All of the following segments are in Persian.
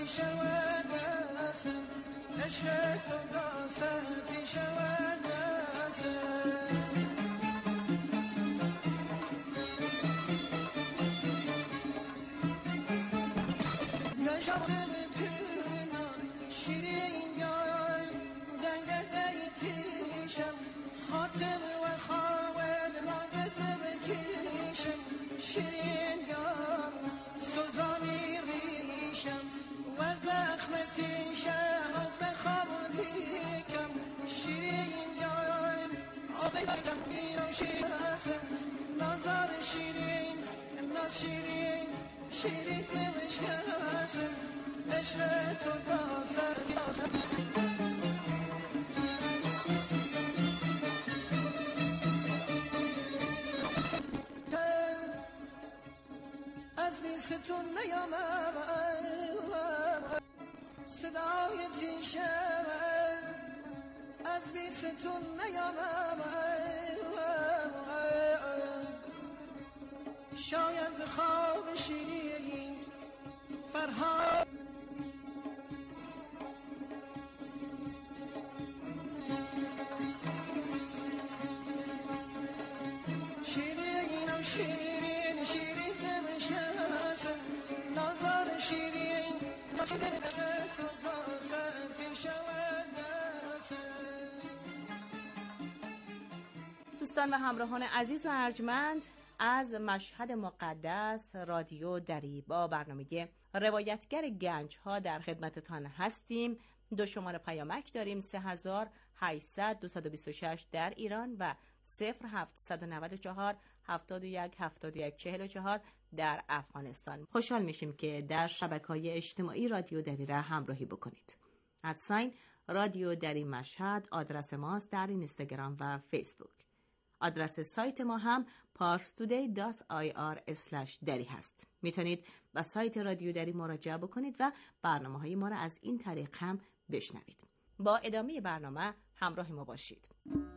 ساعتی شود بسم عشق تو ساعتی شود بسم نشاطم تونان شیرین یار دنگ دیتیشم خاتم و خواهد لاغت بکیشم شیرین یار سلطانی ریشم و زخمتی شم بخوابی کم شیرین یار آبی بکم اینم شیرسم نظر شیرین ناز شیرین شیرین نمشکسم عشق تو با سر یاسم از بیستون نیامم صدای تیشم از بیستون نیامم شاید به خواب شیرین فرهاد شیرینم شیرین شیرین دمشکسم نظر شیرین نشده تو باستی شود دوستان و همراهان عزیز و ارجمند، از مشهد مقدس رادیو دری با برنامه روایتگر گنج ها در خدمتتان هستیم. 2 شماره پیامک داریم 3800 226 در ایران و 0794 71 71 44 در افغانستان. خوشحال میشیم که در شبکه‌های اجتماعی رادیو دری را همراهی بکنید. ادساین رادیو دری مشهد آدرس ماست در اینستاگرام و فیسبوک. آدرس سایت ما هم parstoday.ir/dari هست. میتونید به سایت رادیو دری مراجعه بکنید و برنامه‌های ما را از این طریق هم بشنوید. با ادامه برنامه همراه ما باشید.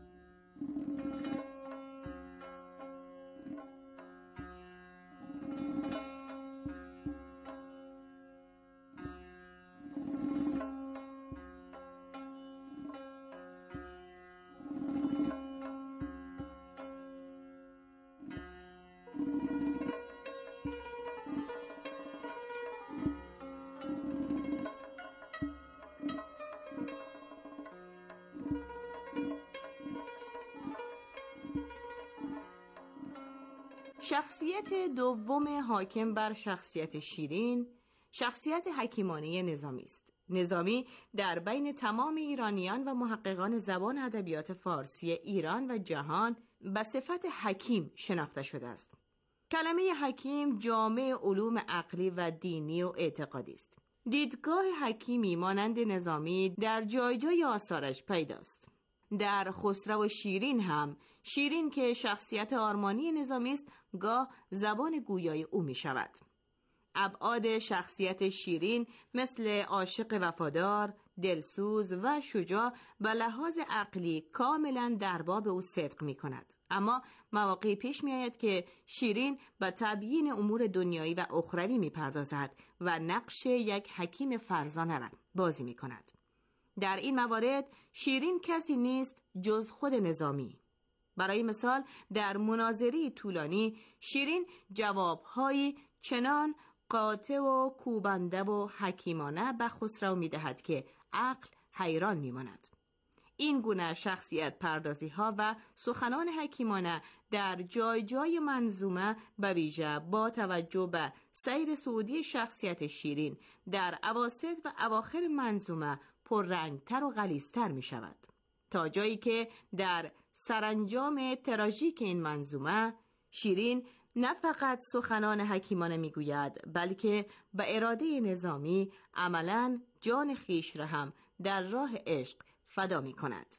شخصیت دوم حاکم بر شخصیت شیرین، شخصیت حکیمانه نظامی است. نظامی در بین تمام ایرانیان و محققان زبان ادبیات فارسی ایران و جهان به صفت حکیم شناخته شده است. کلمه حکیم جامع علوم عقلی و دینی و اعتقادی است. دیدگاه حکیمی مانند نظامی در جای جای آثارش پیداست. در خسرو و شیرین هم، شیرین که شخصیت آرمانی نظامی است، گاه زبان گویای او می شود. ابعاد شخصیت شیرین مثل عاشق وفادار، دلسوز و شجاع به لحاظ عقلی کاملا در باب او صدق می کند. اما مواقعی پیش می آید که شیرین به تبیین امور دنیایی و اخروی می پردازد و نقش یک حکیم فرزانه را بازی می کند. در این موارد شیرین کسی نیست جز خود نظامی. برای مثال در مناظری طولانی شیرین جوابهایی چنان قاطع و کوبنده و حکیمانه به خسرو می‌دهد که عقل حیران می‌ماند. این گونه شخصیت پردازی ها و سخنان حکیمانه در جای جای منظومه به ویژه با توجه به سیر صعودی شخصیت شیرین در اواسط و اواخر منظومه پررنگتر و غلیظتر می شود، تا جایی که در سرانجام تراژیک این منظومه شیرین نه فقط سخنان حکیمانه می گوید، بلکه به اراده نظامی عملاً جان خیش را هم در راه عشق فدا می کند.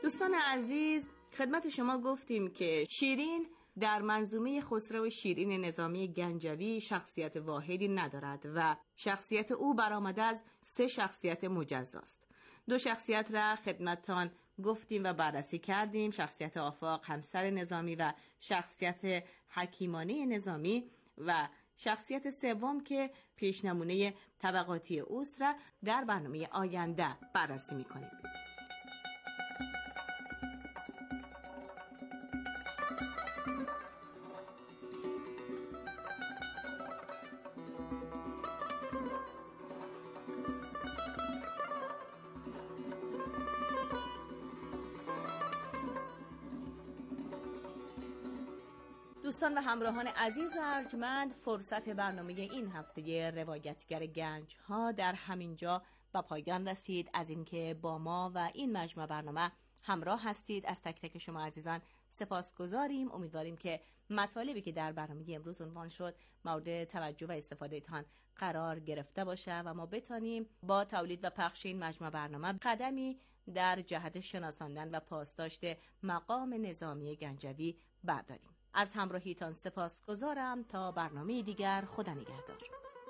دوستان عزیز، خدمت شما گفتیم که شیرین در منظومه خسرو شیرین نظامی گنجوی شخصیت واحدی ندارد و شخصیت او برآمده از 3 شخصیت مجزاست. 2 شخصیت را خدمتتان گفتیم و بررسی کردیم، شخصیت آفاق همسر نظامی و شخصیت حکیمانه نظامی و شخصیت سوم که پیشنمونه طبقاتی اوست را در برنامه آینده بررسی می‌کنیم. دوستان و همراهان عزیز و ارجمند، فرصت برنامه این هفته روایتگر گنج ها در همین جا به پایان رسید. از اینکه با ما و این مجموعه برنامه همراه هستید از تک تک شما عزیزان سپاسگزاریم. امیدواریم که مطالبی که در برنامه امروز عنوان شد مورد توجه و استفاده تان قرار گرفته باشه و ما بتانیم با تولید و پخش این مجموعه برنامه قدمی در جهت شناساندن و پاسداشت مقام نظامی گنجوی برداریم. از همراهیتان سپاسگزارم. تا برنامه دیگر، خدا نگهدار.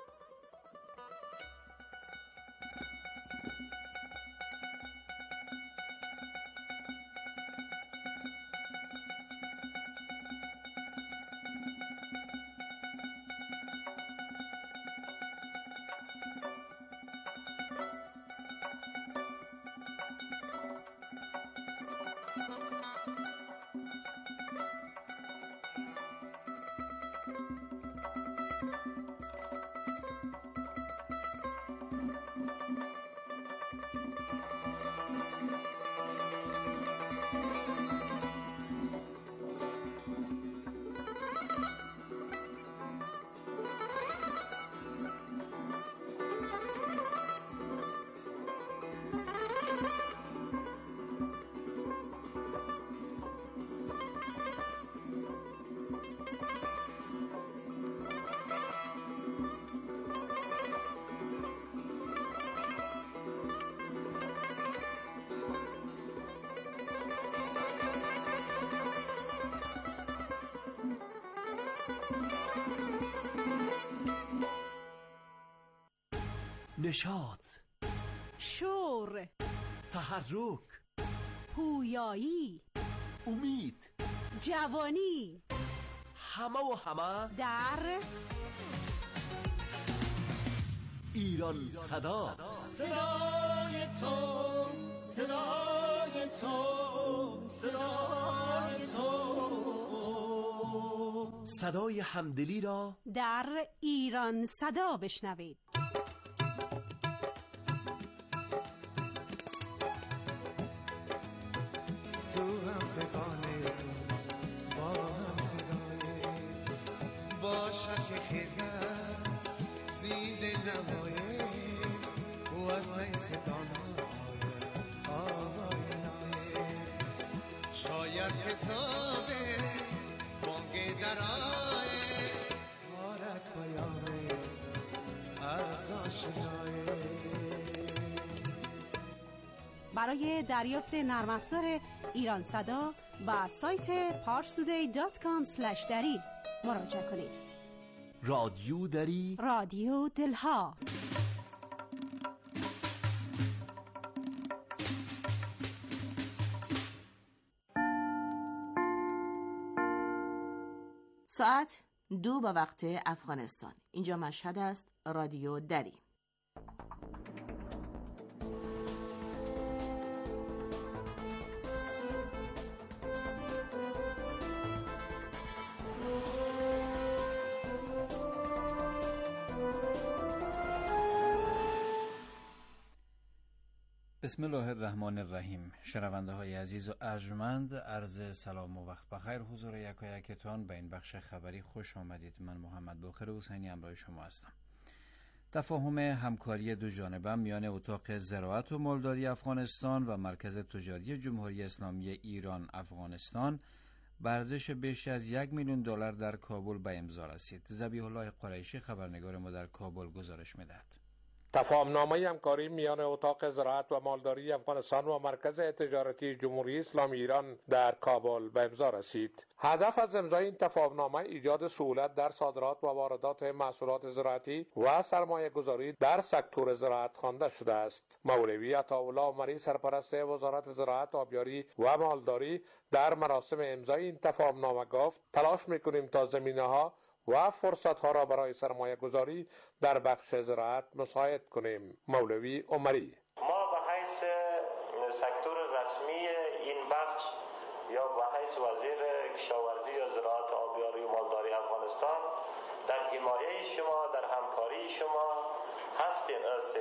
نشاط، شور، تحرک، پویایی، امید، جوانی، همه در ایران صدا. صدای تو، صدای تو، صدای تو، صدای همدلی را در ایران صدا بشنوید. تو هم فقانه با هم صدای با شک خیزن زید نمایه و از نیستان آوای نایه شاید حسابه بانگ درائه کارت بیانه از آشنایه. برای دریافت نرم افزار ایران صدا با سایت parstoday.com/dari مراجعه کنید. رادیو دری، رادیو دلها. ساعت 2 به وقت افغانستان. اینجا مشهد است. رادیو دری. بسم الله الرحمن الرحیم. شنونده های عزیز و ارجمند، عرض سلام و وقت بخیر حضور یکایکتان به این بخش خبری خوش آمدید. من محمد باقر حسینی همراه شما هستم. تفاهم همکاری دو جانبه میان اتاق زراعت و مالداری افغانستان و مرکز تجاری جمهوری اسلامی ایران افغانستان به ارزش بیش از $1 میلیون در کابل به امضا رسید. ذبیح الله قریشی خبرنگار ما در کابل گزارش می‌دهد. تفاهمنامه همکاری میان اتاق زراعت و مالداری افغانستان و مرکز تجارتی جمهوری اسلامی ایران در کابل به امضا رسید. هدف از امضای این تفاهمنامه ایجاد سهولت در صادرات و واردات محصولات زراعتی و سرمایه گذاری در سکتور زراعت خوانده شده است. مولوی عطاالله عمری سرپرست وزارت زراعت، آبیاری و مالداری در مراسم امضای این تفاهمنامه گفت تلاش میکنیم تا زمینه‌ها و فرصت‌ها را برای سرمایه گذاری در بخش زراعت مساعد کنیم. مولوی عمری: ما به حیث سکتور رسمی این بخش یا به حیث وزیر کشاورزی یا زراعت، آبیاری و مالداری افغانستان در حمایه شما، در همکاری شما هستیم.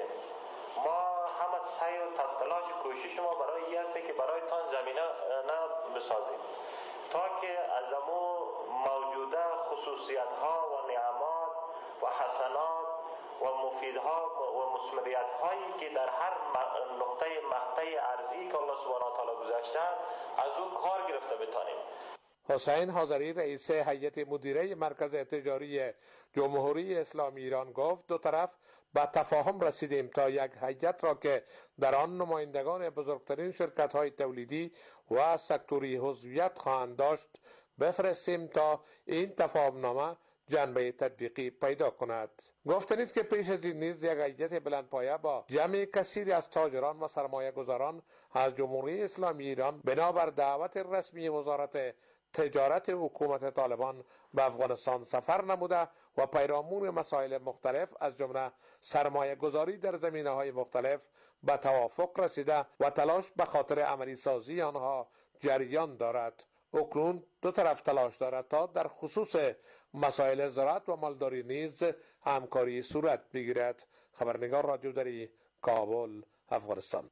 ما همه سعی و تلاش و کوشش ما برای این است که برایتان زمینه بسازیم تا که از امو موجوده خصوصیت ها و نعمات و حسنات و مفیدها و مثمریت هایی که در هر نقطه مقطع ارضی که الله سبحانه و تعالی گذاشته از او کار گرفته بتانیم. حسین حاضری رئیس هیئت مدیره مرکز تجاری جمهوری اسلامی ایران گفت دو طرف به تفاهم رسیدیم تا یک هیئت را که در آن نمایندگان بزرگترین شرکت‌های تولیدی و سکتوری عضویت خواهند داشت بفرستیم تا این تفاهمنامه جنبه تطبیقی پیدا کند. گفتنی است که پیش از این نیز یک هیئت بلندپایه با جمع کثیری از تاجران و سرمایه گذاران از جمهوری اسلامی ایران بنابر دعوت رسمی وزارت تجارت حکومت طالبان به افغانستان سفر نموده و پیرامون مسائل مختلف از جمله سرمایه گذاری در زمینه‌های مختلف به توافق رسیده و تلاش به خاطر عملی سازی آنها جریان دارد. اکنون دو طرف تلاش دارد تا در خصوص مسائل زراعت و مالداری نیز همکاری صورت بگیرد. خبرنگار رادیو دری، کابل، افغانستان.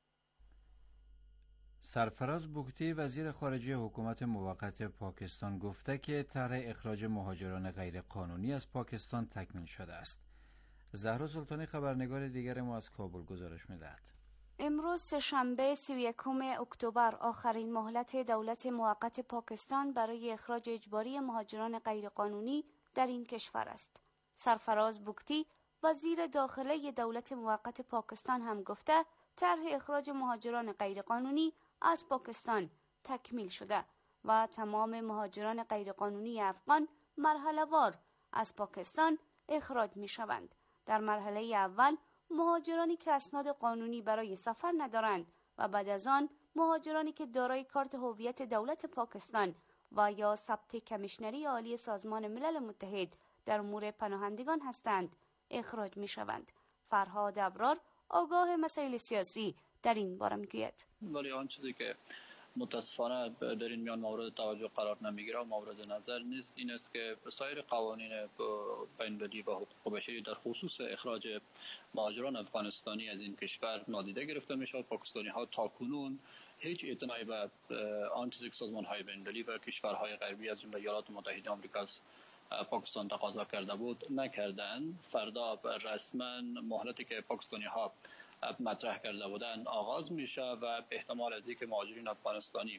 سرفراز بگتی وزیر خارجه حکومت موقت پاکستان گفته که طرح اخراج مهاجران غیرقانونی از پاکستان تکمیل شده است. زهرا سلطانی خبرنگار دیگر ما از کابل گزارش می‌دهد. امروز سه‌شنبه 31 اکتبر آخرین مهلت دولت موقت پاکستان برای اخراج اجباری مهاجران غیرقانونی در این کشور است. سرفراز بگتی وزیر داخله دولت موقت پاکستان هم گفته طرح اخراج مهاجران غیرقانونی از پاکستان تکمیل شده و تمام مهاجران غیرقانونی افغان مرحله‌وار از پاکستان اخراج می شوند. در مرحله اول مهاجرانی که اسناد قانونی برای سفر ندارند و بعد از آن مهاجرانی که دارای کارت هویت دولت پاکستان و یا ثبت کمیشنری عالی سازمان ملل متحد در امور پناهندگان هستند اخراج می شوند. فرهاد ابرار آگاه مسائل سیاسی در این باره میگوید. ولی آن چیزی که متاسفانه در این میان مورد توجه قرار نمیگیره و مورد نظر نیست این است که سایر قوانین بین‌المللی و حقوق بشری در خصوص اخراج مهاجران افغانستانی از این کشور نادیده گرفته میشد. پاکستانی ها تاکنون هیچ اعتنایی به آن چیزی که سازمان های بین‌المللی و کشورهای غربی از جمله ایالات متحده آمریکا از پاکستان تقاضا کرده بود نکردند. فردا رسما مهلتی که پاکستانی ها مطرح کرده بودند آغاز میشه و به احتمال از اینکه مهاجرین افغانستانی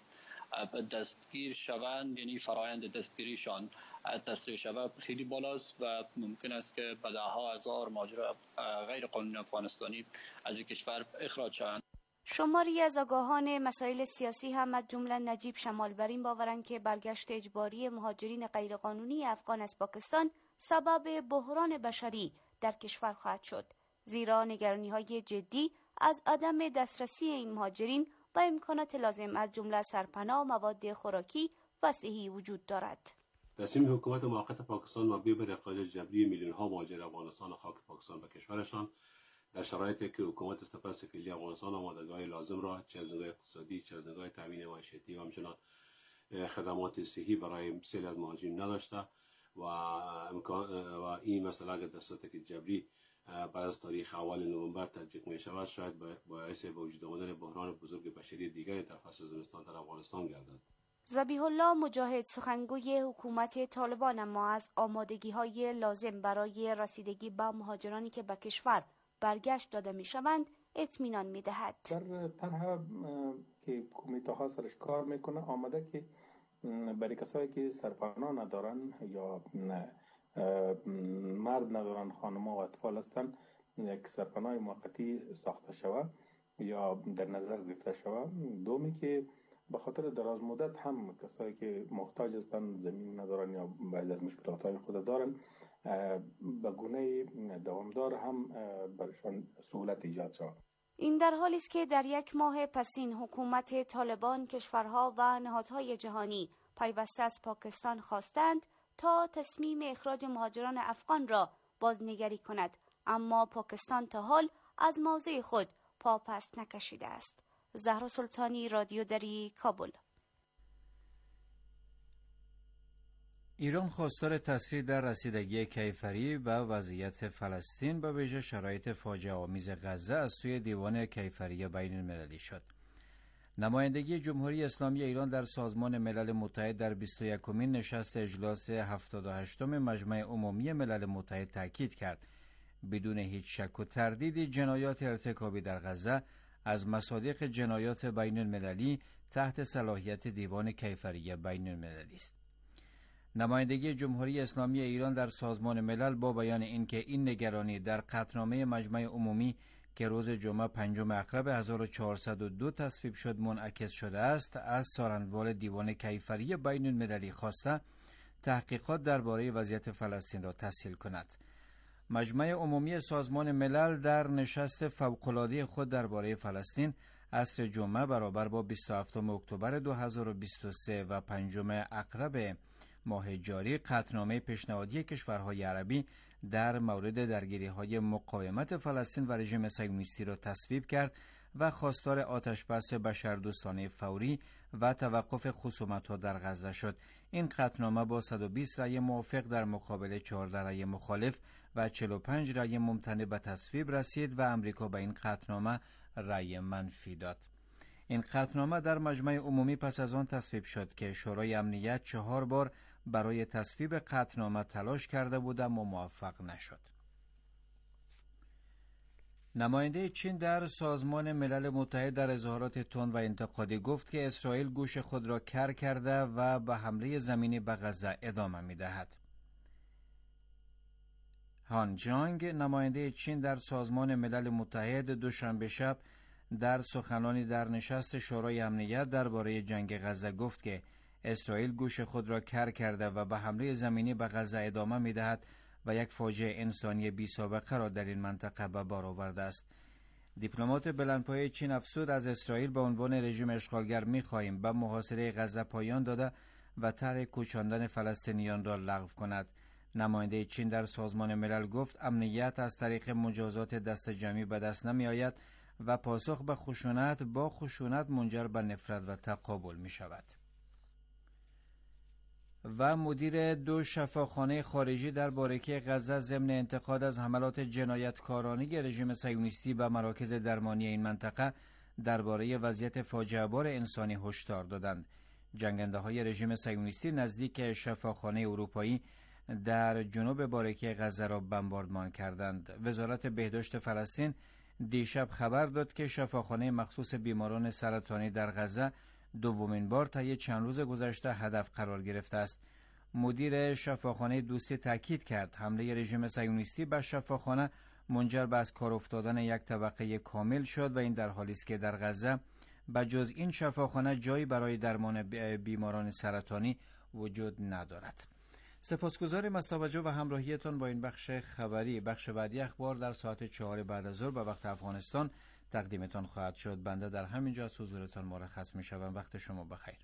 دستگیر شوند، یعنی فرایند دستگیریشان تسریع شود خیلی بالاست و ممکن است که به ده‌ها هزار مهاجر غیر قانونی افغانستانی از این کشور اخراج شوند. شماری از آگاهان مسائل سیاسی هم از جمله نجیب شمالبرین باورند که برگشت اجباری مهاجرین غیرقانونی افغان از پاکستان سبب بحران بشری در کشور خواهد شد، زیرا نگرانی‌های جدی از عدم دسترسی این مهاجرین و امکانات لازم از جمله سرپناه، مواد خوراکی و صحی وجود دارد. تصمیم حکومت موقت پاکستان مبنی بر اخراج جبری میلیون‌ها مهاجر افغانستان و خاک پاکستان به کشورشان در شرایطی که حکومت سرپرست فعلی افغانستان آمادگی لازم را چه از نگاه اقتصادی، چه از نگاه تامین معیشتی و همچنان خدمات صحی برای بسیاری از مهاجرین نداشته و این مسئله اگر دستات جبری بعد از تاریخ اول نوامبر تطبیق می شود شاید باعث وجود آمدن بحران بزرگ بشری دیگری در فصل زمستان در افغانستان گردد. ذبیح الله مجاهد سخنگوی حکومت طالبان اما از آمادگی‌های لازم برای رسیدگی به مهاجرانی که به کشور برگشت داده می‌شوند اطمینان می‌دهد. در طرح که کمیته سرش کار میکنه آمده که برای کسایی که سرپناه ندارن یا مرد ندارن، خانم‌ها و اطفال هستن، یک سرپناه موقتی ساخته شود یا در نظر گرفته شود. دومی که به خاطر دراز مدت هم کسایی که محتاج هستند، زمین ندارن یا بعضی از مشکلات‌های خود دارن، به گونه دوامدار هم برشان سهولت ایجاد شود. این در حالی است که در یک ماه پسین حکومت طالبان کشورها و نهادهای جهانی پیوسته از پاکستان خواستند تا تصمیم اخراج مهاجران افغان را بازنگری کند، اما پاکستان تا حال از موضع خود پا پس نکشیده است. زهرا سلطانی، رادیو دری، کابل. ایران خواستار تسریع در رسیدگی کیفری به وضعیت فلسطین به ویژه شرایط فاجعه آمیز غزه از سوی دیوان کیفری بین المللی شد. نمایندگی جمهوری اسلامی ایران در سازمان ملل متحد در 21مین نشست اجلاس 78م مجمع عمومی ملل متحد تاکید کرد بدون هیچ شک و تردیدی جنایات ارتکابی در غزه از مصادیق جنایات بین المللی تحت صلاحیت دیوان کیفری بین المللی است. نمایندگی جمهوری اسلامی ایران در سازمان ملل با بیان اینکه این نگرانی در قطعنامه مجمع عمومی که روز جمعه 5 اکرب 1402 تصویب شد منعکس شده است، از سارنوال دیوان کیفری بین المللی خواسته تحقیقات درباره وضعیت فلسطین را تسهیل کند. مجمع عمومی سازمان ملل در نشست فوق‌العاده خود درباره فلسطین عصر جمعه برابر با 27 اکتبر 2023 و 5 اکرب ماه جاری قطعنامه پیشنهادی کشورهای عربی در مورد درگیری‌های مقاومت فلسطین و رژیم صهیونیستی را تصویب کرد و خواستار آتشبس بشردوستانه فوری و توقف خصومت‌ها در غزه شد. این قطعنامه با 120 رأی موافق در مقابل 14 رأی مخالف و 45 رأی ممتنع به تصویب رسید و امریکا به این قطعنامه رأی منفی داد. این قطعنامه در مجمع عمومی پس از آن تصویب شد که شورای امنیت 4 بار برای تصویب قطعنامه تلاش کرده بود اما موفق نشد. نماینده چین در سازمان ملل متحد در اظهارات تند و انتقادی گفت که اسرائیل گوش خود را کر کرده و به حمله زمینی به غزه ادامه می‌دهد. هان جانگ، نماینده چین در سازمان ملل متحد، دوشنبه شب در سخنانی در نشست شورای امنیت درباره جنگ غزه گفت که اسرائیل گوش خود را کر کرده و به حمله زمینی به غزه ادامه می‌دهد و یک فاجعه انسانی بی‌سابقه را در این منطقه به بار آورده است. دیپلمات بلندپایه چین افزود از اسرائیل به عنوان رژیم اشغالگر می‌خواهیم به محاصره غزه پایان داده و طرح کوچاندن فلسطینیان را لغو کند. نماینده چین در سازمان ملل گفت امنیت از طریق مجازات دست جمعی به دست نمی‌آید و پاسخ به خشونت با خشونت منجر به نفرت و تقابل می‌شود. و مدیر 2 شفاخانه خارجی در بارکه غزه ضمن انتقاد از حملات جنایتکارانه رژیم صهیونیستی به مراکز درمانی این منطقه درباره وضعیت فاجعه‌بار انسانی هشدار دادند. جنگنده‌های رژیم صهیونیستی نزدیک شفاخانه اروپایی در جنوب بارکه غزه را بمباردمان کردند. وزارت بهداشت فلسطین دیشب خبر داد که شفاخانه مخصوص بیماران سرطانی در غزه دومین بار طی چند روز گذشته هدف قرار گرفته است. مدیر شفاخانه دوستی تاکید کرد حمله رژیم صهیونیستی به شفاخانه منجر به از کار افتادن یک طبقه کامل شد و این در حالی است که در غزه بجز این شفاخانه جایی برای درمان بیماران سرطانی وجود ندارد. سپاسگزاریم از توجه و همراهیتان با این بخش خبری. بخش بعدی اخبار در ساعت 4 بعد از ظهر به وقت افغانستان تقدیمتان خواهد شد. بنده در همینجا از حضورتان مرخص می شوم. وقت شما بخیر.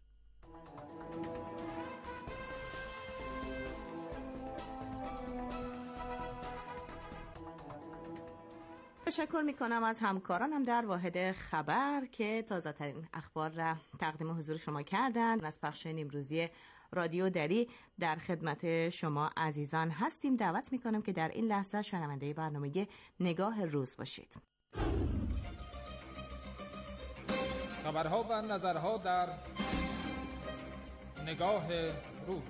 تشکر می کنم از همکارانم در واحد خبر که تازه ترین اخبار را تقدیم حضور شما کردند. از پخش نیمروزی رادیو دری در خدمت شما عزیزان هستیم. دعوت می کنم که در این لحظه شنونده برنامه نگاه روز باشید. خبرها و نظرها در نگاه روز.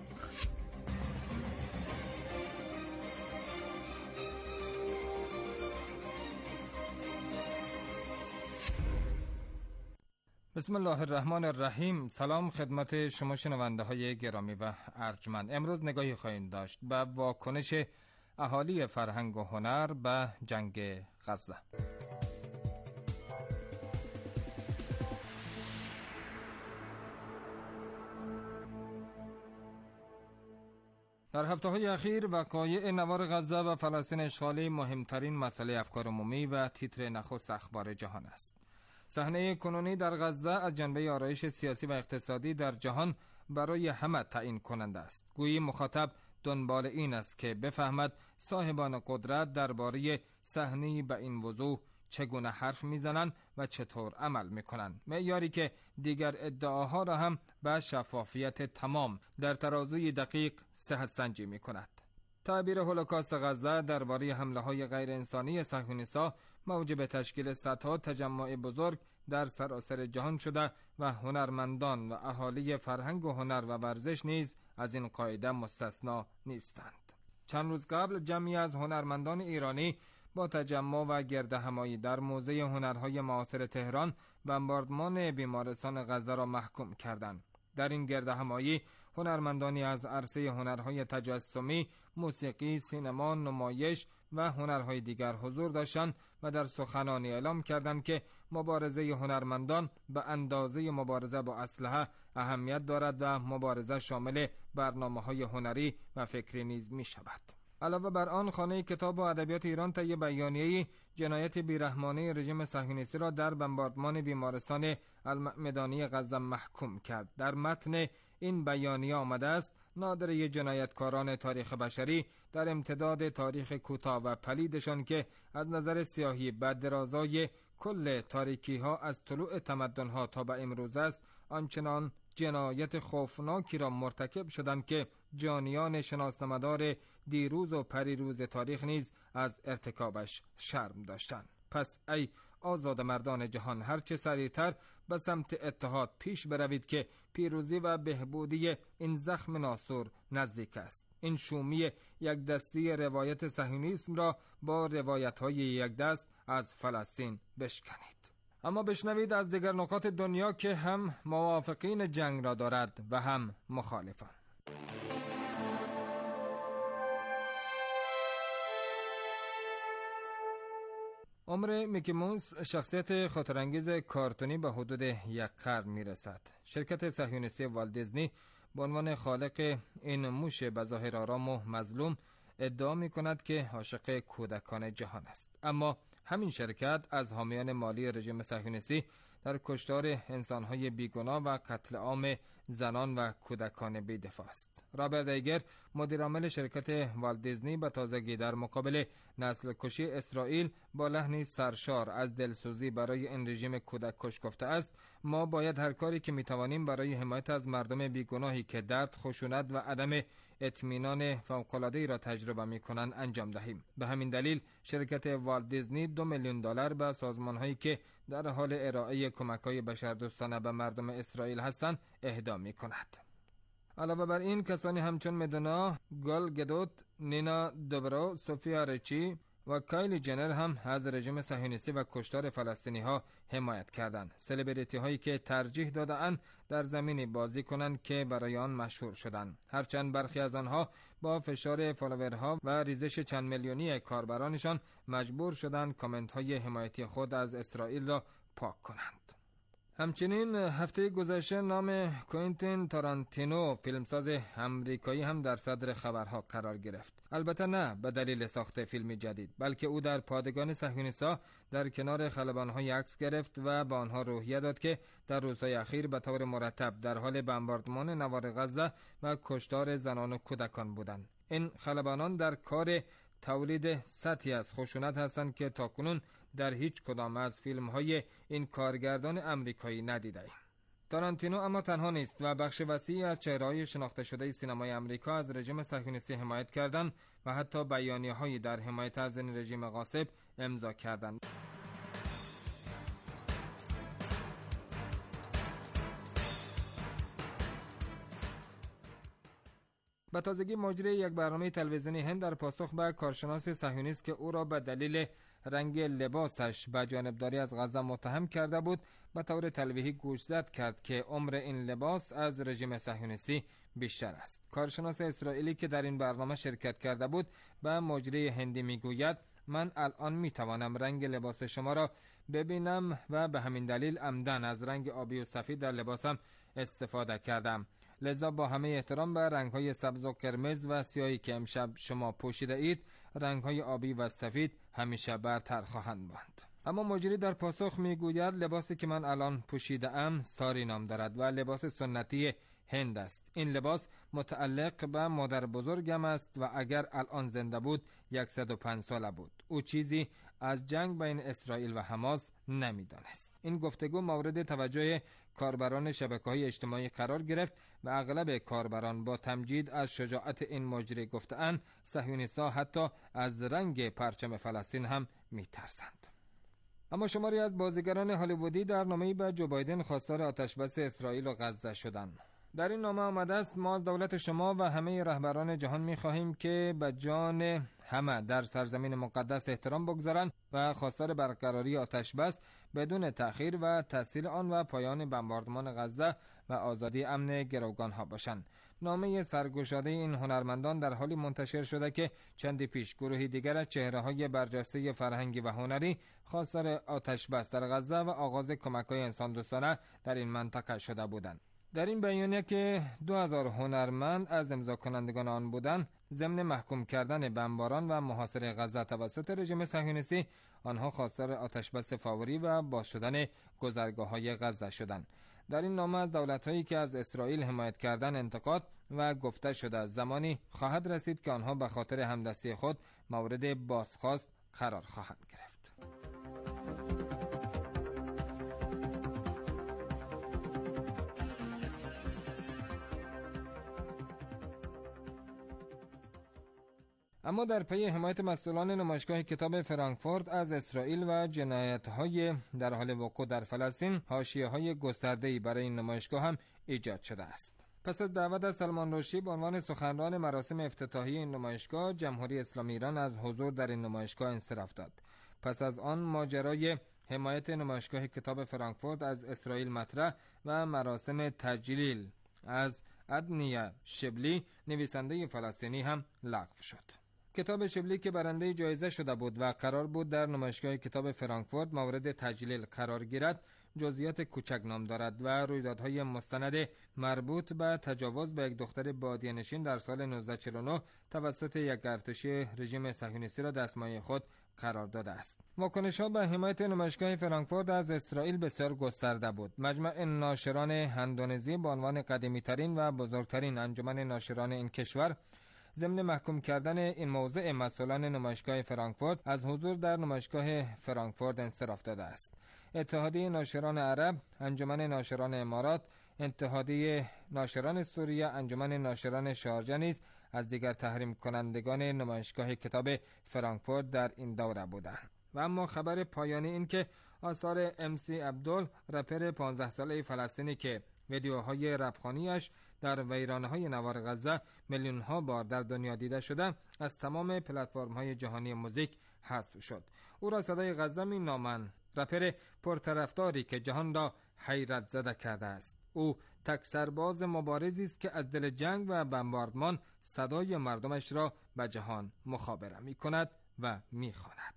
بسم الله الرحمن الرحیم. سلام خدمت شما شنونده های گرامی و ارجمند. امروز نگاهی خواهیم داشت به واکنش اهالی فرهنگ و هنر به جنگ غزه. در هفته‌های اخیر وقایع نوار غزه و فلسطین اشغالی مهمترین مسئله افکار عمومی و تیتر نخست اخبار جهان است. صحنه کنونی در غزه از جنبه آرایش سیاسی و اقتصادی در جهان برای همه تعیین کننده است. گویی مخاطب دنبال این است که بفهمد صاحبان قدرت درباره صحنه‌ای به این وضوح چگونه حرف میزنند و چطور عمل میکنند، معیاری که دیگر ادعاها را هم به شفافیت تمام در ترازوی دقیق صحت سنجی میکند. تعبیر هولوکاست غزه درباره حمله‌های غیر انسانی صهیونیست‌ها موجب تشکیل صدها تجمع بزرگ در سراسر جهان شده و هنرمندان و اهالی فرهنگ و هنر و ورزش نیز از این قاعده مستثنا نیستند. چند روز قبل جمعی از هنرمندان ایرانی با تجمع و گردهمایی در موزه هنرهای معاصر تهران بمباردمان بیمارستان غزه را محکوم کردند. در این گردهمایی هنرمندانی از عرصه هنرهای تجسمی، موسیقی، سینما، نمایش و هنرهای دیگر حضور داشتند و در سخنانی اعلام کردند که مبارزه هنرمندان به اندازه مبارزه با اسلحه اهمیت دارد و مبارزه شامل برنامه‌های هنری و فکری نیز می‌شود. علاوه بر آن، خانه کتاب و ادبیات ایران طی بیانیه‌ای جنایت بیرحمانه رژیم صهیونیستی را در بمباردمان بیمارستان المعمدانی غزه محکوم کرد. در متن این بیانیه آمده است: نادره جنایتکاران تاریخ بشری در امتداد تاریخ کوتاه و پلیدشان که از نظر سیاهی به درازای کل تاریکی‌ها از طلوع تمدن‌ها تا به امروز است، آنچنان جنایت خوفناکی را مرتکب شدند که جانیان شناسنامه‌دار دیروز و پریروز تاریخ نیز از ارتکابش شرم داشتند. پس ای آزاد مردان جهان، هرچه سریعتر به سمت اتحاد پیش بروید که پیروزی و بهبودی این زخم ناسور نزدیک است. این شومی یک دستی روایت صهیونیسم را با روایت‌های یک دست از فلسطین بشکنید. اما بشنوید از دیگر نقاط دنیا که هم موافقین جنگ را دارد و هم مخالفان. عمر میکی موس، شخصیت خاطرانگیز کارتونی، به حدود 1 قرن میرسد. شرکت صهیونیستی والت دیزنی به عنوان خالق این موش بظاهر آرام و مظلوم ادعا میکند که عاشق کودکان جهان است. اما همین شرکت از حامیان مالی رژیم صهیونیستی در کشتار انسانهای بیگناه و قتل عام زنان و کودکان بی‌دفاع است. رابرت ایگر، مدیرعامل شرکت والت دیزنی، به تازگی در مقابل نسل کشی اسرائیل با لحنی سرشار از دلسوزی برای این رژیم کودک کش گفته است: ما باید هر کاری که میتوانیم برای حمایت از مردم بیگناهی که درد، خشونت و عدم اطمینان فوق‌العاده‌ای را تجربه می‌کنند انجام دهیم. به همین دلیل شرکت والت دیزنی $2 میلیون به سازمان‌هایی که در حال ارائه کمک‌های بشردوستانه به مردم اسرائیل هستند اهدا می‌کند. علاوه بر این، کسانی همچون مدونا، گال گدوت، نینا دوبرو، سوفیا ریچی و کایلی جنر هم از رژیم صهیونیستی و کشتار فلسطینی ها حمایت کردند. سلبریتی هایی که ترجیح دادند در زمینی بازی کنند که برای آن مشهور شدند، هرچند برخی از آنها با فشار فالوورها و ریزش چند میلیونی کاربرانشان مجبور شدند کامنت های حمایتی خود از اسرائیل را پاک کنند. همچنین هفته گذشته نام کوئنتین تارانتینو، فیلمساز امریکایی، هم در صدر خبرها قرار گرفت. البته نه به دلیل ساخت فیلم جدید، بلکه او در پادگان صهیونیست‌ها در کنار خلبان‌های عکس گرفت و به آنها روحیه داد که در روزهای اخیر به طور مرتب در حال بمباردمان نوار غزه و کشتار زنان و کودکان بودند. این خلبانان در کار تولید سطحی از خشونت هستند که تاکنون در هیچ کدام از فیلم‌های این کارگردان امریکایی ندیده‌ایم. تارانتینو اما تنها نیست و بخش وسیعی از چهره‌های شناخته شده سینمای امریکا از رژیم صهیونیستی حمایت کردند و حتی بیانیه‌هایی در حمایت از این رژیم غاصب امضا کردند. به تازگی مجری یک برنامه تلویزیونی هند در پاسخ به کارشناس صهیونیست که او را به دلیل رنگ لباسش به جانبداری از غزه متهم کرده بود، به طور تلویحی گوشزد کرد که عمر این لباس از رژیم صهیونیستی بیشتر است. کارشناس اسرائیلی که در این برنامه شرکت کرده بود به مجری هندی میگوید من الان میتوانم رنگ لباس شما را ببینم و به همین دلیل عمدن از رنگ آبی و سفید در لباسم استفاده کردم. لذا با همه احترام به رنگ‌های سبز و قرمز و سیاهی که امشب شما پوشیده اید، رنگ‌های آبی و سفید همیشه برتر خواهند بود. اما مجری در پاسخ میگوید لباسی که من الان پوشیده ام ساری نام دارد و لباس سنتی هند است. این لباس متعلق به مادر بزرگم است و اگر الان زنده بود 105 ساله بود. او چیزی از جنگ بین اسرائیل و حماس نمیدانست. این گفتگو مورد توجه کاربران شبکه‌های اجتماعی قرار گرفت و اغلب کاربران با تمجید از شجاعت این مجری گفتند صهیونیست‌ها حتی از رنگ پرچم فلسطین هم میترسند. اما شماری از بازیگران هالیوودی در نامه‌ای به جو بایدن خواستار آتشبس اسرائیل و غزه شدند. در این نامه آمده است ما از دولت شما و همه رهبران جهان می‌خواهیم که به جان همه در سرزمین مقدس احترام بگذارند و خواستار برقراری آتشبس بدون تأخیر و تسهیل آن و پایان بمباردمان غزه و آزادی امن گروگان‌ها باشند. نامه سرگشاده این هنرمندان در حالی منتشر شده که چندی پیش گروهی دیگر از چهره‌های برجسته فرهنگی و هنری خواستار آتشبس در غزه و آغاز کمک‌های انسان‌دوستانه در این منطقه شده بودند. در این بیانیه که 2000 هنرمند از امضا کنندگان آن بودند، ضمن محکوم کردن بمباران و محاصره غزه توسط رژیم صهیونیستی، آنها خواستار آتشبس فوری و باز شدن گذرگاه‌های غزه شدند. در این نامه از دولت‌هایی که از اسرائیل حمایت کردن انتقاد و گفته شده زمانی خواهد رسید که آنها به خاطر همدستی خود مورد بازخواست قرار خواهند گرفت. اما در پی حمایت مسئولان نمایشگاه کتاب فرانکفورت از اسرائیل و جنایت‌های در حال وقوع در فلسطین، حاشیه‌های گسترده‌ای برای این نمایشگاه هم ایجاد شده است. پس از دعوت از سلمان رشدی به عنوان سخنران مراسم افتتاحیه این نمایشگاه، جمهوری اسلامی ایران از حضور در این نمایشگاه انصراف داد. پس از آن ماجرای حمایت نمایشگاه کتاب فرانکفورت از اسرائیل مطرح و مراسم تجلیل از ادنیا شبلی، نویسنده فلسطینی، هم لغو شد. کتاب شبلی که برنده جایزه شده بود و قرار بود در نمایشگاه کتاب فرانکفورت مورد تجلیل قرار گیرد، جزئیات کوچک نام دارد و رویدادهای مستند مربوط به تجاوز به یک دختر بادیه‌نشین در سال 1949 توسط یک ارتشی رژیم صهیونیستی را دستمایه خود قرار داده است. واکنش‌ها به حمایت نمایشگاه فرانکفورت از اسرائیل بسیار گسترده بود. مجمع ناشران اندونزی به عنوان قدیمی‌ترین و بزرگترین انجمن ناشران این کشور، ضمن محکوم کردن این موضوع مسئولان نمایشگاه فرانکفورت از حضور در نمایشگاه فرانکفورت انصراف داده است. اتحادیه ناشران عرب، انجمن ناشران امارات، اتحادیه ناشران سوریه، انجمن ناشران شارجه نیز از دیگر تحریم کنندگان نمایشگاه کتاب فرانکفورت در این دوره بودند. و اما خبر پایانی این که آثار MC عبدل، رپر 15 ساله فلسطینی که ویدیوهای رپخانیش در ویرانه‌های نوار غزه میلیون‌ها بار در دنیا دیده شده، از تمام پلتفرم‌های جهانی موزیک حذف شد. او را صدای غزه می‌نامند، رپر پرطرفداری که جهان را حیرت زده کرده است. او تک سرباز مبارزی است که از دل جنگ و بمباردمان صدای مردمش را به جهان مخابره می‌کند و می‌خواند.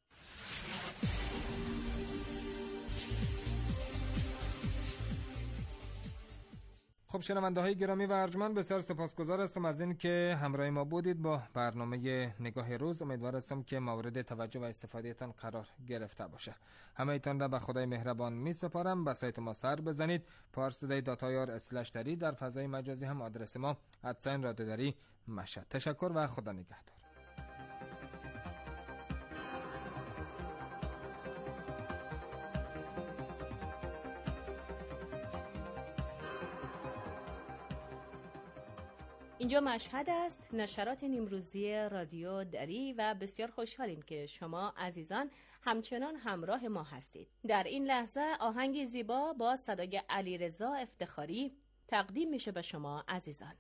خب شنونده های گرامی و ارجمند، بسیار سپاسگزار هستم از این که همراه ما بودید با برنامه نگاه روز. امیدوار هستم که مورد توجه و استفاده تان قرار گرفته باشه. همه ایتان را به خدای مهربان می سپارم. به سایت ما سر بزنید، parstoday.ir/dari. در فضای مجازی هم آدرس ما @رادیودری مشهد. تشکر و خدا نگهدار. اینجا مشهد است، نشرات نیمروزی رادیو دری، و بسیار خوشحالیم که شما عزیزان همچنان همراه ما هستید. در این لحظه آهنگ زیبا با صدای علیرضا افتخاری تقدیم میشه به شما عزیزان.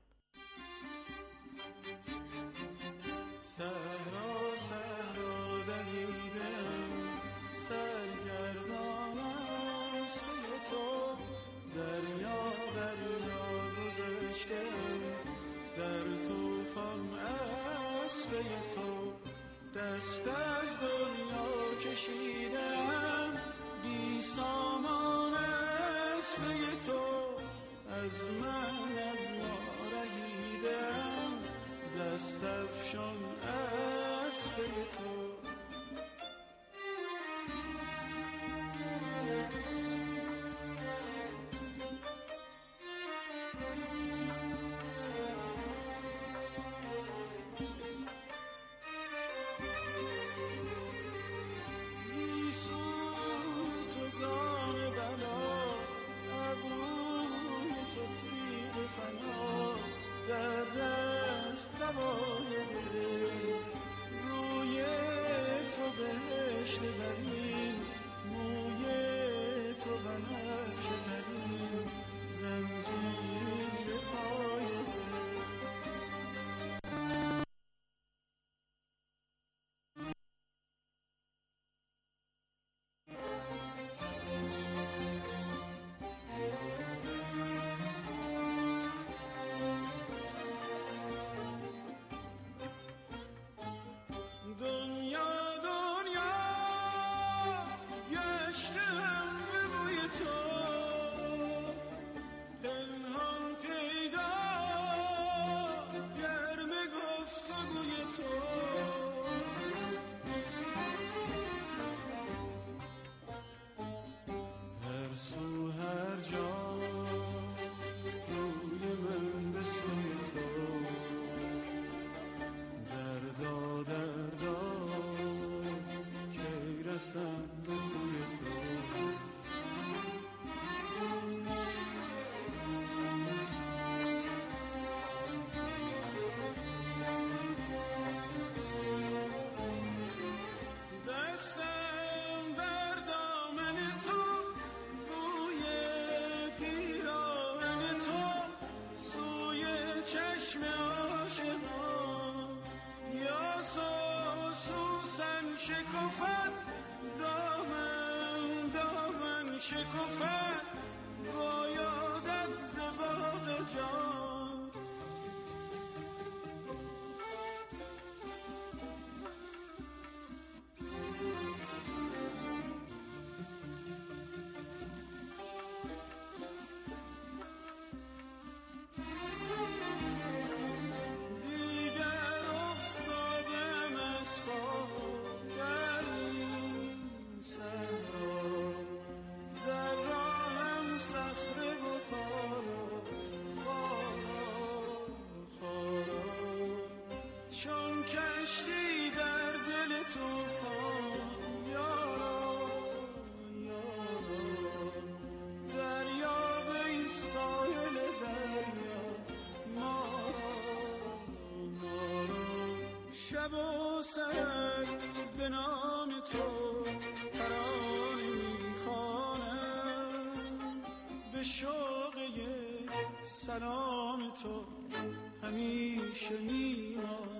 صحرا صحرا دویدم، سرگردان از پی تو، دریا دریا گذشتم، تو دست از دنیا کشیدم بی سامان اسبه تو از من از ما رهیدم دست افشان اسبه تو شکفت دامن شکفت با یادت زباق جان دیگر افتادم از پا کشتی در دل طوفان یارا دریا به ساحل دریا مارا شب و سحر به نام تو ترانه میخوانم به شوق یک سلام تو همیشه میمانم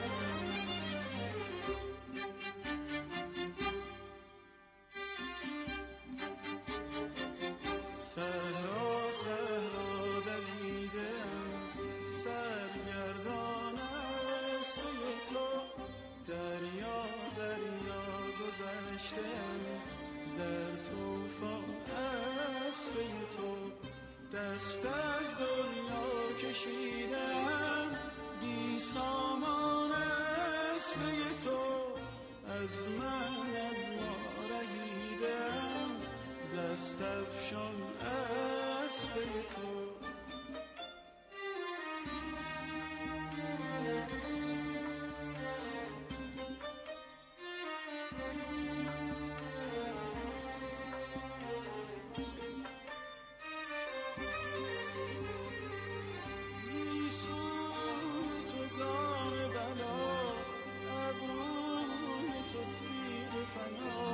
صحرا صحرا دویدم سرگردان اسبه تو دریا دریا گذشتم در طوفان اسبه تو دست از دنیا کشیدم بی سامان اسبه تو از من از ما رهیدم دست افشان اسبه تو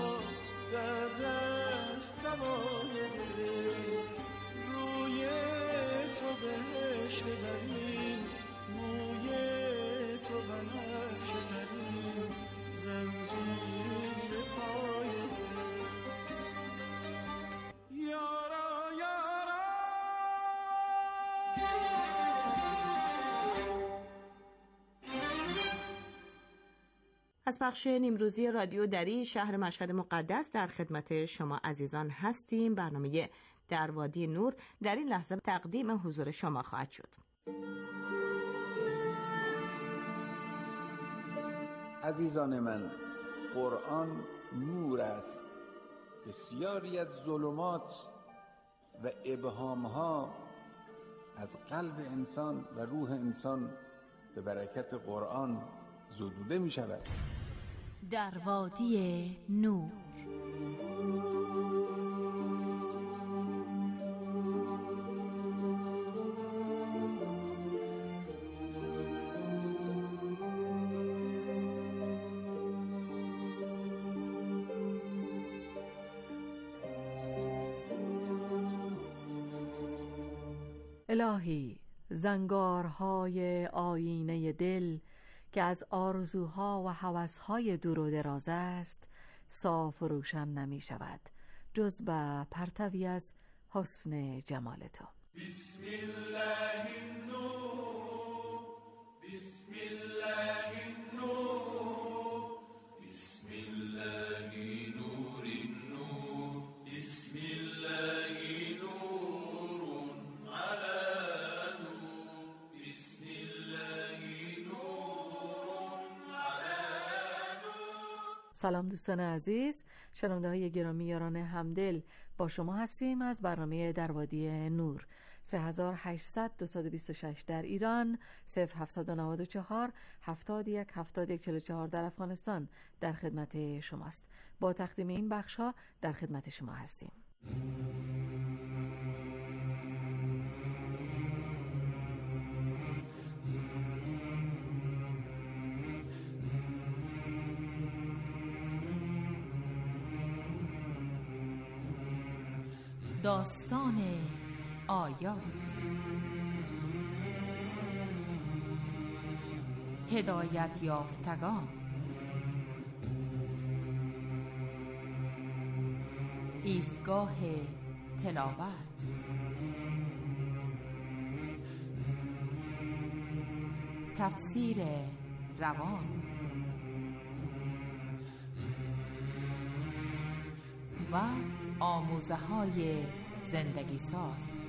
در دست دوای روی از پخش نیمروزی رادیو دری شهر مشهد مقدس در خدمت شما عزیزان هستیم. برنامه در وادی نور در این لحظه تقدیم حضور شما خواهد شد. عزیزان من، قرآن نور است. بسیاری از ظلمات و ابهامها از قلب انسان و روح انسان به برکت قرآن زدوده می شود. در وادی نور. الهی، زنگارهای آینه دل که از آرزوها و هوسهای دور و دراز است صاف و روشن نمی شود جز به پرتوی از حسن جمال تو. بسم الله النور، بسم الله النور، بسم الله نور النور، بسم الله نور على نور، بسم الله نور على نور. سلام دوستان عزیز، شنونده های گرامی یاران همدل، با شما هستیم از برنامه در وادی نور. 3800-226 در ایران، 0794 71 71 44 در افغانستان در خدمت شماست. با تقدیم این بخش ها در خدمت شما هستیم. داستان آیات. هدایت یافتگان. ایستگاه تلاوت. تفسیر روان و آموزه های زندگی ساز.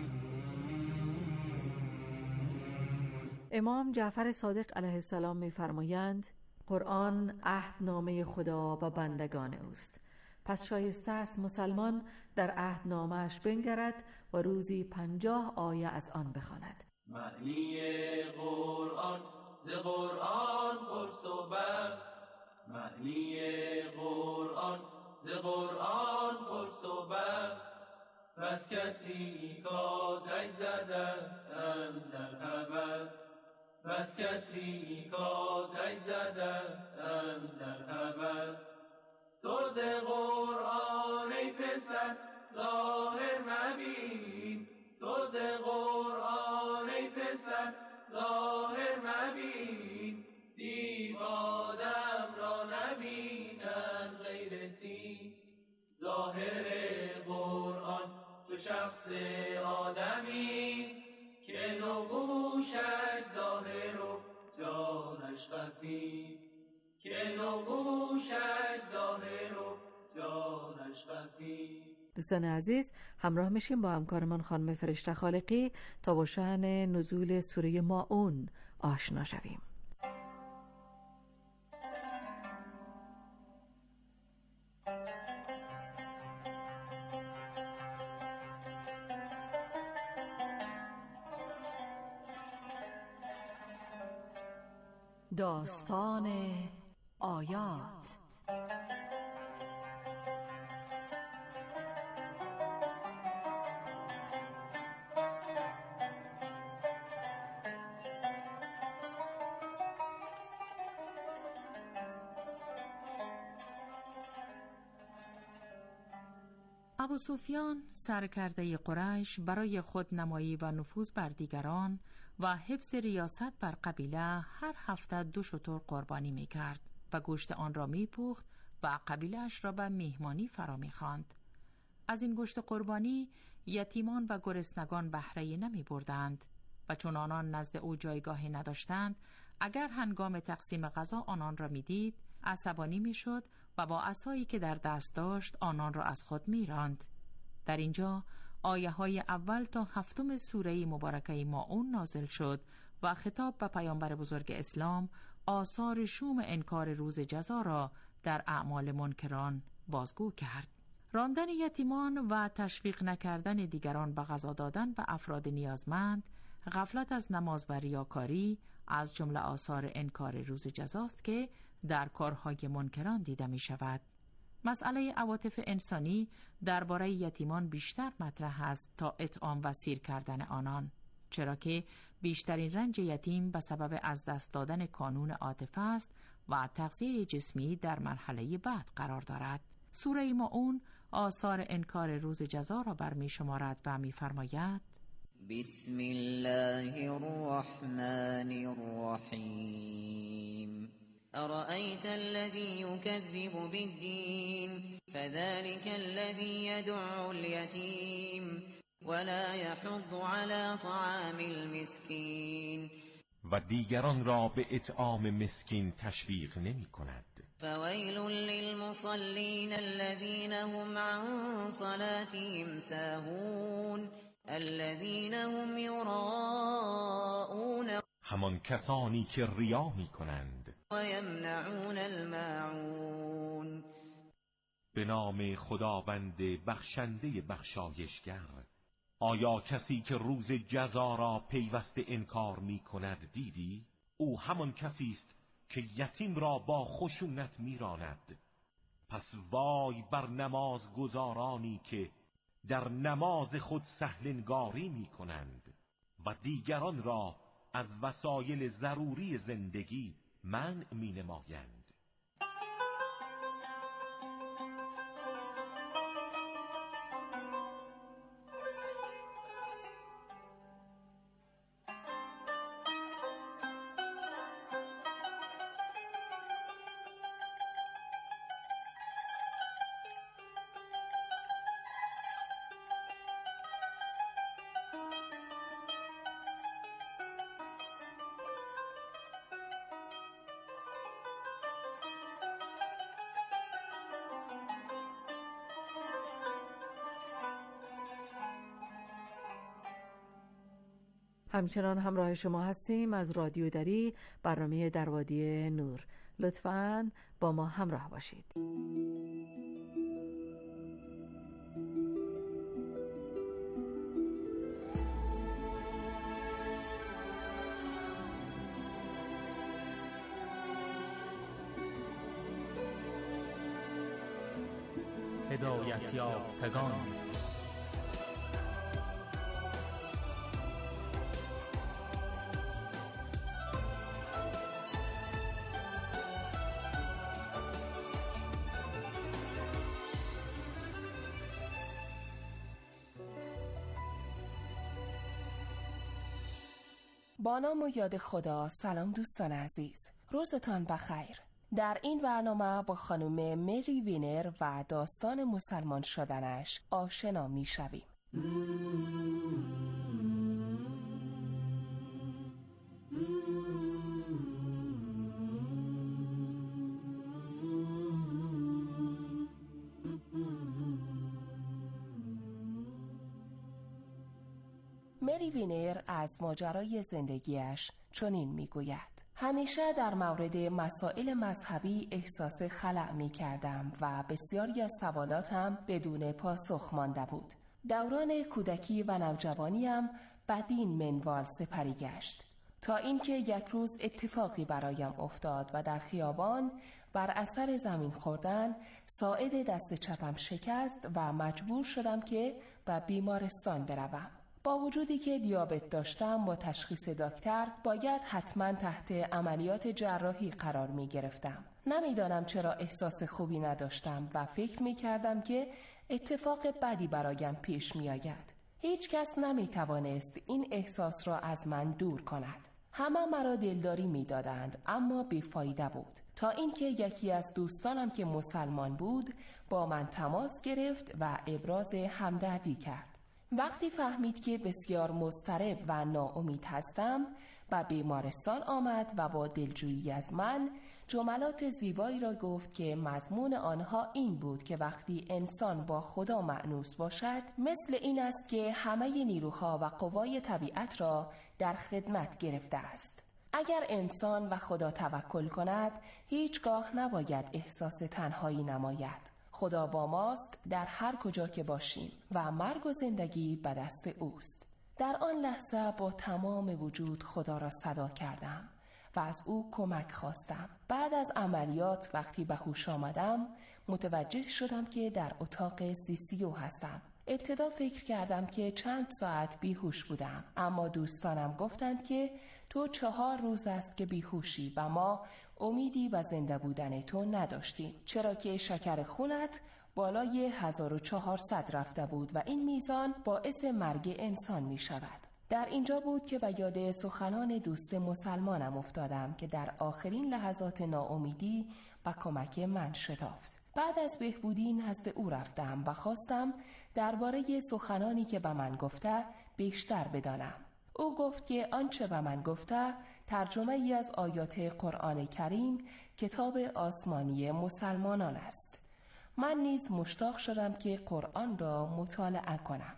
امام جعفر صادق علیه السلام می‌فرمایند قرآن عهدنامه خدا با بندگان اوست، پس شایسته است مسلمان در عهدنامه‌اش بنگرد و روزی 50 آیه از آن بخواند. معنی قرآن ز قرآن پرس و بخش، معنی قرآن ز قرآن پرس و بخش، پس کسی کاتش زدست اندر هوس، پس کسی کاتش زدست اندر هوس. تو ز قرآن ای پسر ظاهر مبین، تو ز قرآن ای پسر ظاهر مبین، دیو آدم را نبینند غیر تین. ظاهر قرآن چو شخص آدمیست که نگوشش ظاهر و جانش خفیست، که نگوشش ظاهر و جانش خفیست. دوستان عزیز، همراه میشیم با همکارمان خانم فرشته خالقی تا با شأن نزول سوره ماعون آشنا شویم. داستان آیات. ابوسفیان سرکرده قریش برای خودنمایی و نفوذ بر دیگران و حفظ ریاست بر قبیله هر هفته 2 شتر قربانی می کرد و گوشت آن را می پخت و قبیله‌اش را به میهمانی فرا می خواند. از این گوشت قربانی یتیمان و گرسنگان بهره نمی بردند و چون آنان نزد او جایگاهی نداشتند اگر هنگام تقسیم غذا آنان را می‌دید، عصبانی می‌شد و با عصایی که در دست داشت آنان را از خود می‌راند. در اینجا آیه‌های اول تا 7 سوره مبارکه ماعون نازل شد و خطاب به پیامبر بزرگ اسلام آثار شوم انکار روز جزا را در اعمال منکران بازگو کرد. راندن یتیمان و تشویق نکردن دیگران به غذا دادن به افراد نیازمند، غفلت از نماز و ریاکاری از جمله آثار انکار روز جزاست که در کارهای منکران دیده می شود. مسئله عواطف انسانی درباره یتیمان بیشتر مطرح است تا اطعام و سیر کردن آنان، چرا که بیشترین رنج یتیم به سبب از دست دادن کانون عاطفه است و تغذیه جسمی در مرحله بعد قرار دارد. سوره ماعون آثار انکار روز جزا را برمی شمارد و می فرماید: بسم الله الرحمن الرحیم أرأيت الذي يكذب بالدين فذلك الذي يدع اليتيم ولا يحض على طعام المسكين و دیگران را به اطعام مسکین تشویق نمی کند. فویل للمصلین الذین هم عن صلاتهم ساهون الذین هم یراءون همان کسانی که ریا می کنند و یمنعون الماعون. به نام خداوند بخشنده بخشایشگر. آیا کسی که روز جزا را پیوسته انکار می کند دیدی؟ او همان کسی است که یتیم را با خشونت می راند. پس وای بر نماز گزارانی که در نماز خود سهلنگاری می کنند و دیگران را از وسایل ضروری زندگی منع می نمایند. همچنان همراه شما هستیم از رادیو دری، برنامه در وادی نور. لطفاً با ما همراه باشید. هدایت یافتگان. با نام و یاد خدا. سلام دوستان عزیز، روزتان بخیر. در این برنامه با خانم مری وینر و داستان مسلمان شدنش آشنا می شویم. مری وینر از ماجرای زندگیش چنین میگوید: همیشه در مورد مسائل مذهبی احساس خلأ می کردم و بسیاری از سوالاتم بدون پاسخ مانده بود. دوران کودکی و نوجوانیم بدین منوال سپری گشت تا اینکه یک روز اتفاقی برایم افتاد و در خیابان بر اثر زمین خوردن ساعد دست چپم شکست و مجبور شدم که به بیمارستان بروم. با وجودی که دیابت داشتم با تشخیص دکتر باید حتما تحت عملیات جراحی قرار می گرفتم. نمیدانم چرا احساس خوبی نداشتم و فکر می کردم که اتفاق بدی برایم پیش می آید. هیچ کس نمی توانست این احساس را از من دور کند. همه مرا دلداری می دادند اما بیفایده بود، تا اینکه یکی از دوستانم که مسلمان بود با من تماس گرفت و ابراز همدردی کرد. وقتی فهمید که بسیار مضطرب و ناامید هستم و بیمارستان آمد و با دلجویی از من جملات زیبایی را گفت که مضمون آنها این بود که وقتی انسان با خدا مأنوس باشد مثل این است که همه نیروها و قوای طبیعت را در خدمت گرفته است. اگر انسان و خدا توکل کند هیچگاه نباید احساس تنهایی نماید. خدا با ماست در هر کجا که باشیم و مرگ و زندگی به دست اوست. در آن لحظه با تمام وجود خدا را صدا کردم و از او کمک خواستم. بعد از عملیات وقتی به هوش آمدم متوجه شدم که در اتاق CCU هستم. ابتدا فکر کردم که چند ساعت بیهوش بودم، اما دوستانم گفتند که تو 4 روز است که بیهوشی و ما امیدی به زنده بودن تو نداشتیم، چرا که شکر خونت بالای 1400 رفته بود و این میزان باعث مرگ انسان می شود. در اینجا بود که به یاد سخنان دوست مسلمانم افتادم که در آخرین لحظات ناامیدی به کمک من شتافت. بعد از بهبودی نزد او رفتم و خواستم درباره سخنانی که به من گفته بیشتر بدانم. او گفت که آنچه به من گفته ترجمه ای از آیات قرآن کریم کتاب آسمانی مسلمانان است. من نیز مشتاق شدم که قرآن را مطالعه کنم.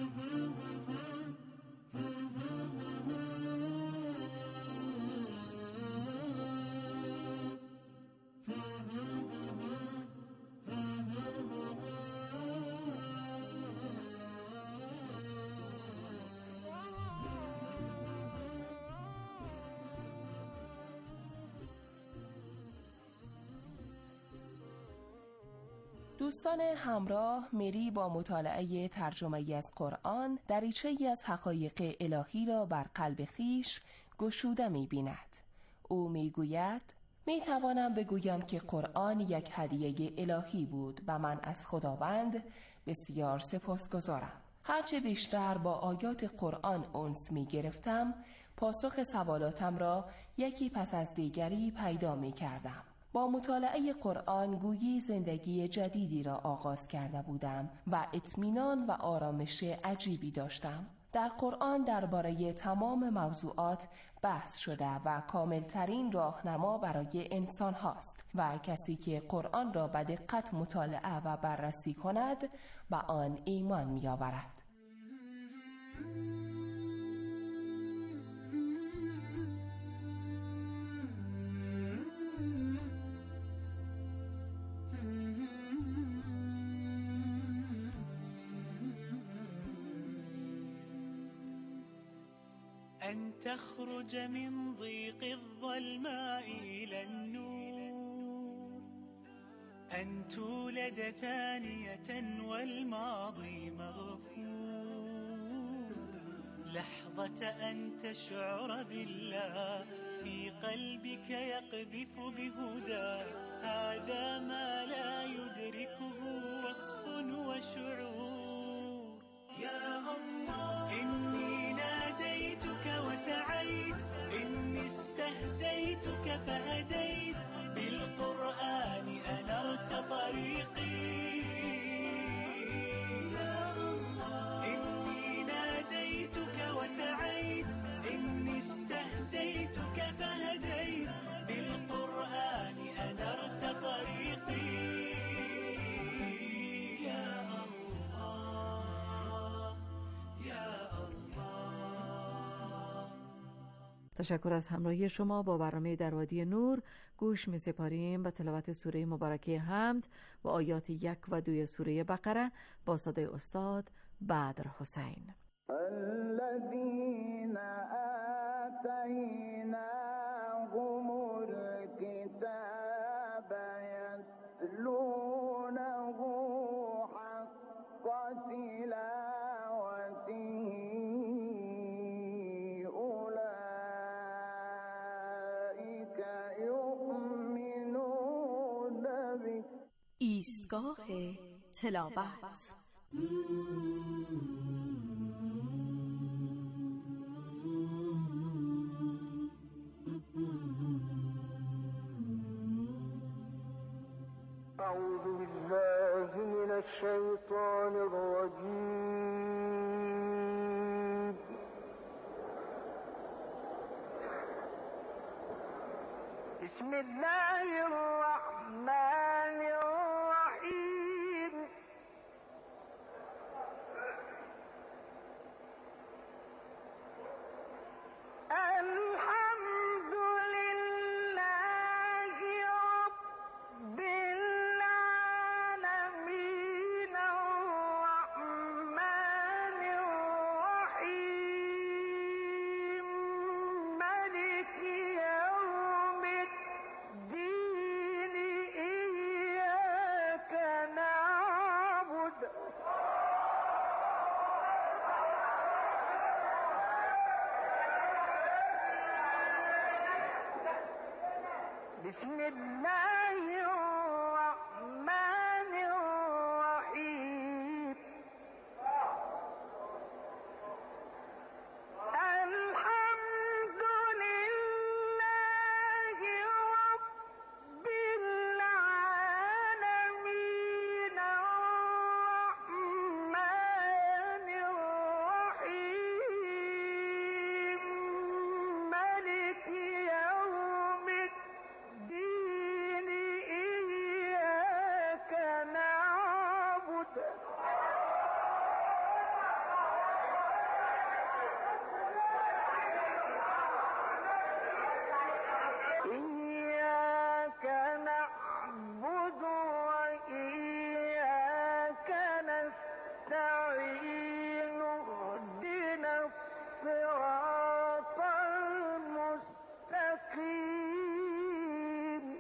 دوستان همراه، مری با مطالعه ترجمه‌ای از قرآن دریچه‌ای از حقایق الهی را بر قلب خیش گشوده می‌بیند. او می‌گوید: می‌توانم بگویم که قرآن یک هدیه الهی بود و من از خداوند بسیار سپاسگزارم. هرچه بیشتر با آیات قرآن انس می‌گرفتم، پاسخ سوالاتم را یکی پس از دیگری پیدا می‌کردم. با مطالعه قرآن گویی زندگی جدیدی را آغاز کرده بودم و اطمینان و آرامش عجیبی داشتم. در قرآن درباره تمام موضوعات بحث شده و کاملترین راهنما برای انسان هاست و کسی که قرآن را به دقت مطالعه و بررسی کند به آن ایمان می آورد. أن تخرج من ضيق الظلماء إلى النور، أن تولد ثانية والماضي مغفور، لحظة أن تشعر بالله في قلبك يقذف بهدى، هذا ما لا يدركه وصف وشعور. يا الله إني ناديتك وسعيت، إني استهديتك فهديت، بالقرآن أنرت طريقي. يا الله إني ناديتك وسعيت، إني استهديتك فهديت، بالقرآن أنرت طريقي. تشکر از همراهی شما با برنامه در وادی نور. گوش می سپاریم به تلاوت سوره مبارکه حمد و آیات 1 و 2 سوره بقره با صدای استاد بدر حسین. الذين آتيناهم الكتاب يتلونه حق تلاوته ایستگاه تلاوت. أعوذ بالله من الشيطان الرجيم. بسم الله الرحمن الرحيم الحمد لله رب العالمين الرحمن الرحيم مالك يوم الدين إياك نعبد بسم الله الرحمن الرحيم الحمد لله رب العالمين الرحمن الرحيم مالك يوم الدين إياك نعبد إياك نعبد وإياك نستعين اهدنا الصراط المستقيم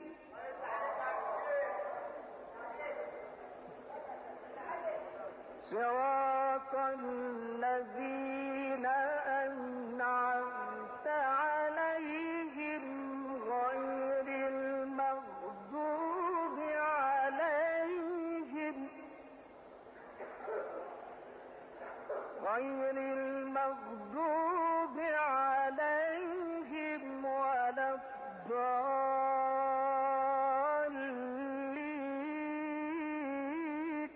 صراط الذين أنعمت عليهم غير المغضوب عليهم ولا الضالين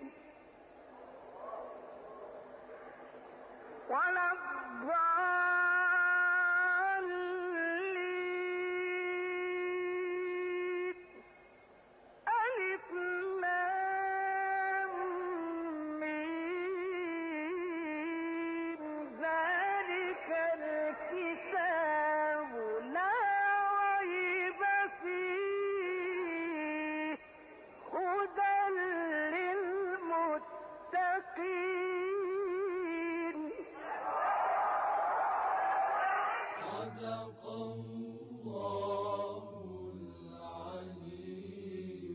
ألف لام ميم ذلك الكتاب لا ريب فيه هدى للمتقين صدق الله العلي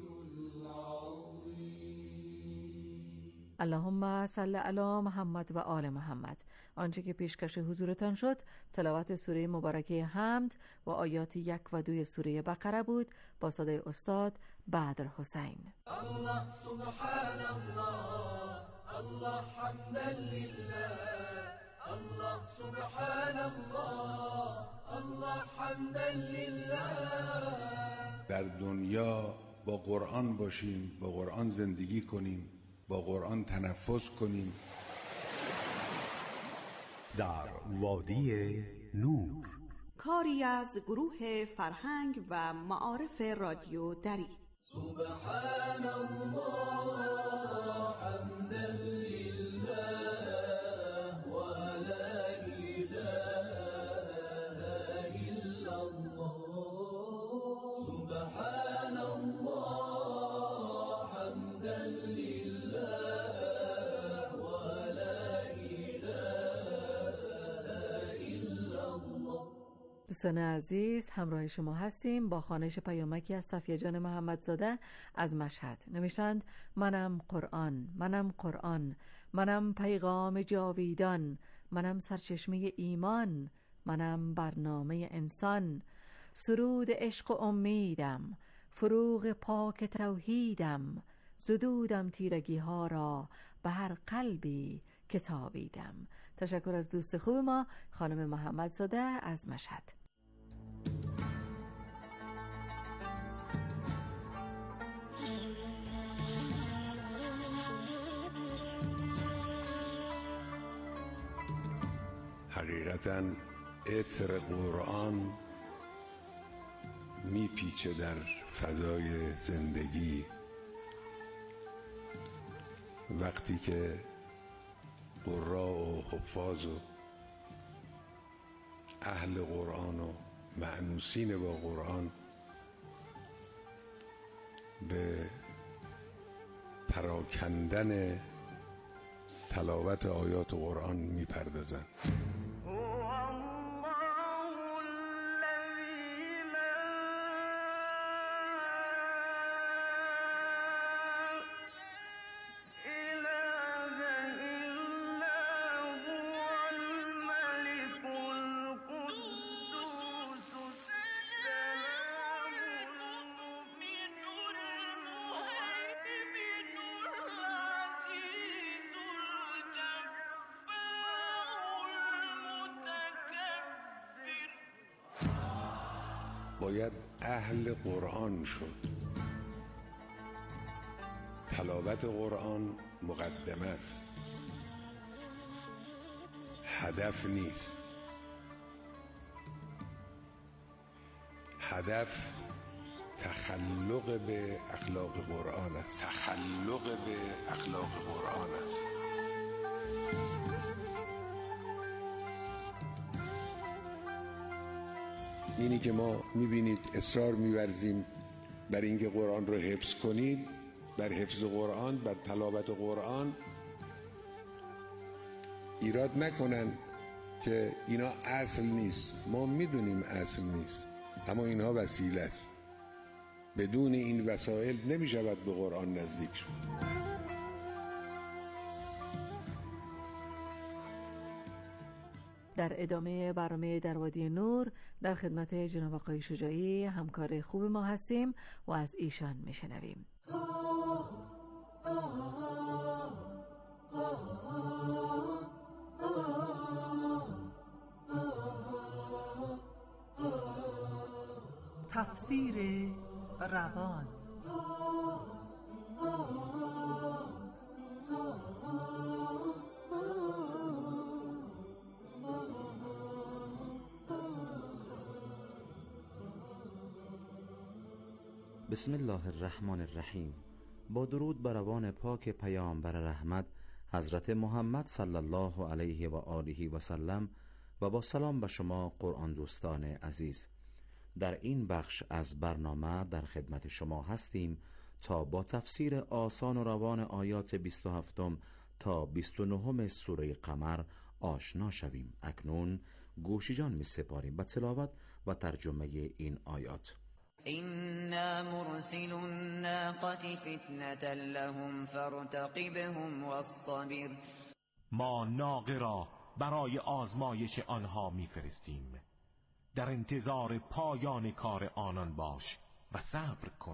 العظيم. اللهم صل علی محمد و آل محمد. آنچه که پیشکش حضورتان شد تلاوت سوره مبارکه حمد و آیات 1 و 2 سوره بقره بود با صدای استاد بدر حسین. الله سبحان الله الله حمدا لله الله سبحان الله الله حمدا لله. در دنیا با قرآن باشیم، با قرآن زندگی کنیم، با قرآن تنفس کنیم. در وادی نور، کاری از گروه فرهنگ و معارف رادیو دری. سبحان الله حمدا لله و لا اله الا الله. سبحان الله حمدا لله و لا اله الا الله. دوستان عزیز، همراه شما هستیم با خوانش پیامکی از صفیه جان محمدزاده از مشهد. نوشتند: منم قرآن، منم قرآن، منم پیغام جاویدان، منم سرچشمه ایمان، منم برنامه انسان. سرود عشق و امیدم، فروغ پاک توحیدم، زدودم تیرگی ها را به هر قلبی که تابیدم. تشکر از دوست خوب ما خانم محمدزاده از مشهد. حقیقتاً عطر قرآن میپیچه در فضای زندگی وقتی که قراء و حفاظ و اهل قرآن و مأنوسین با قرآن به پراکندن تلاوت آیات قرآن میپردازند. باید اهل قرآن شد. تلاوت قرآن مقدمه است، هدف نیست. هدف تخلق به اخلاق قرآن است. تخلق به اخلاق قرآن است. اینی که ما میبینید اصرار می‌ورزیم بر اینکه قرآن رو حفظ کنید، بر حفظ قرآن، بر تلاوت قرآن، ایراد نکنن که اینا اصل نیست. ما میدونیم اصل نیست، اما اینها وسیله است. بدون این وسایل نمیشود به قرآن نزدیک شد. در ادامه برنامه در وادی نور در خدمت جناب آقای شجاعی همکار خوب ما هستیم و از ایشان میشنویم. تفسیر روان. بسم الله الرحمن الرحیم. با درود بر روان پاک پیامبر رحمت حضرت محمد صلی الله علیه و آله و سلم و با سلام به شما قرآن دوستان عزیز. در این بخش از برنامه در خدمت شما هستیم تا با تفسیر آسان و روان آیات 27 تا 29 سوره قمر آشنا شویم. اکنون گوش جان می سپاریم به تلاوت و ترجمه این آیات. إنا مرسل الناقة فتنة لهم فارتقبهم واصطبر. ما ناقه را برای آزمایش آنها میفرستیم، در انتظار پایان کار آنان باش و صبر کن.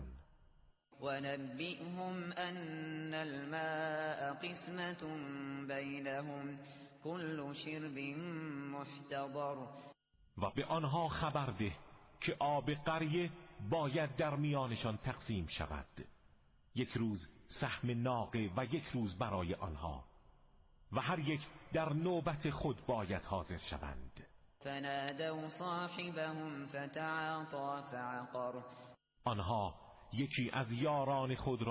ونبئهم أن الماء قسمة بينهم كل شرب محتضر. و به آنها خبر ده که آب قریه باید در میانشان تقسیم شود، یک روز سهم ناقه و یک روز برای آنها، و هر یک در نوبت خود باید حاضر شوند. فنادوا صاحبهم فتعاطى فعقر. آنها یکی از یاران خود را